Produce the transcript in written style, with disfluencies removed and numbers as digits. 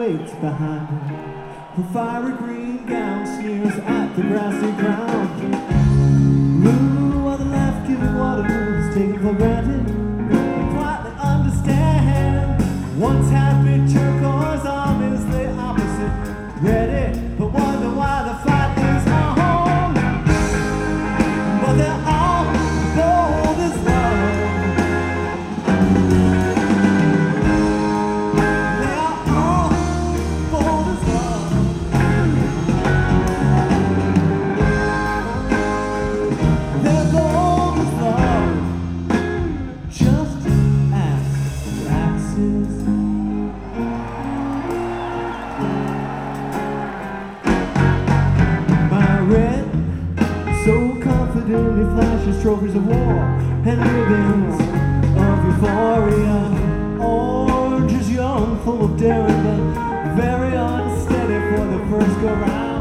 waits behind her. Her fiery green gown sneers at the grassy ground. Blue are the life-giving waters taken for granted. They quietly understand. Once happy turquoise armies, the opposite ready, but wonder why the fight is on. But they're all bold as love. They are all bold as love. They're bold as love. Just as axes. My red, so confident he flashes trophies of war and ribbons of euphoria. Orange is young, full of daring, but very unsteady for the first go round.